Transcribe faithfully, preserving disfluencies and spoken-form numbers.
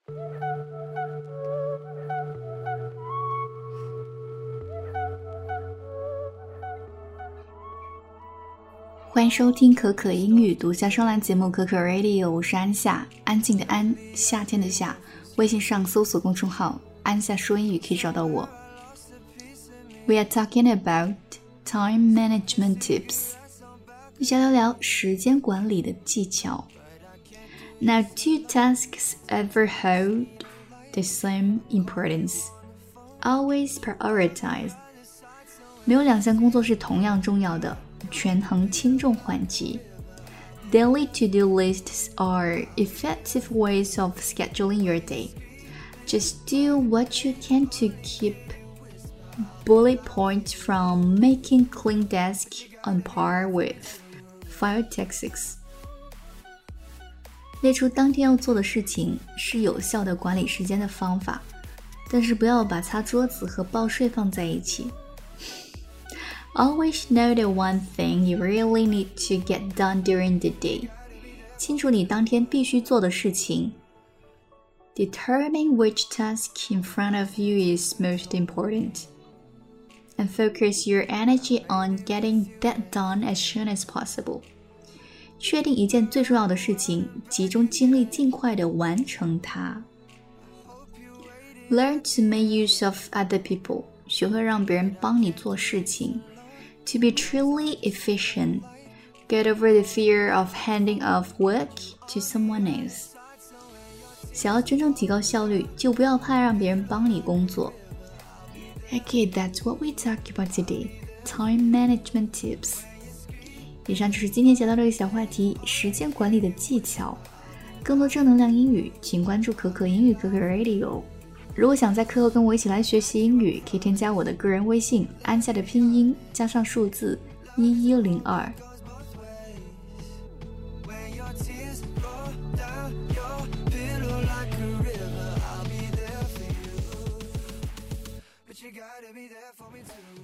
欢迎收听可可英语独家双栏节目可可 Radio， 我是安夏，安静的安，夏天的夏。微信上搜索公众号安夏说英语可以找到我。 We are talking about time management tips， 一起聊聊时间管理的技巧。 Now two tasks ever hold the same importance. Always prioritize. 没有两项工作是同样重要的，权衡轻重缓急。 Daily to-do lists are effective ways of scheduling your day. Just do what you can to keep bullet points from making clean desk on par with file tactics. 列出当天要做的事情是有效的管理时间的方法，但是不要把擦桌子和报税放在一起。Always know the one thing you really need to get done during the day. 清楚你当天必须做的事情。Determine which task in front of you is most important. And focus your energy on getting that done as soon as possible. 确定一件最重要的事情，集中精力尽快地完成它。Learn to make use of other people. 学会让别人帮你做事情。To be truly efficient, get over the fear of handing off work to someone else. 想要真正提高效率，就不要怕让别人帮你工作。Okay, that's what we talk about today. Time management tips. 以上就是今天讲到这个小话题，时间管理的技巧。更多正能量英语，请关注可可英语可可 Radio。如果想在课后跟我一起来学习英语，可以添加我的个人微信安夏的拼音加上数字一一零二。You gotta be there for me too.